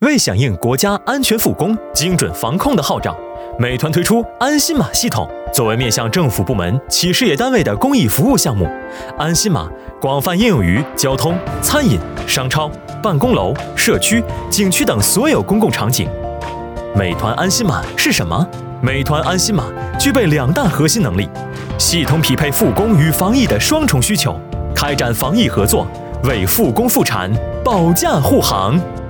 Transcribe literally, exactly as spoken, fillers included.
为响应国家安全复工、精准防控的号召，美团推出安心码系统，作为面向政府部门、企事业单位的公益服务项目，安心码广泛应用于交通、餐饮、商超、办公楼、社区、景区等所有公共场景。美团安心码是什么？美团安心码具备两大核心能力，系统匹配复工与防疫的双重需求，开展防疫合作，为复工复产保驾护航。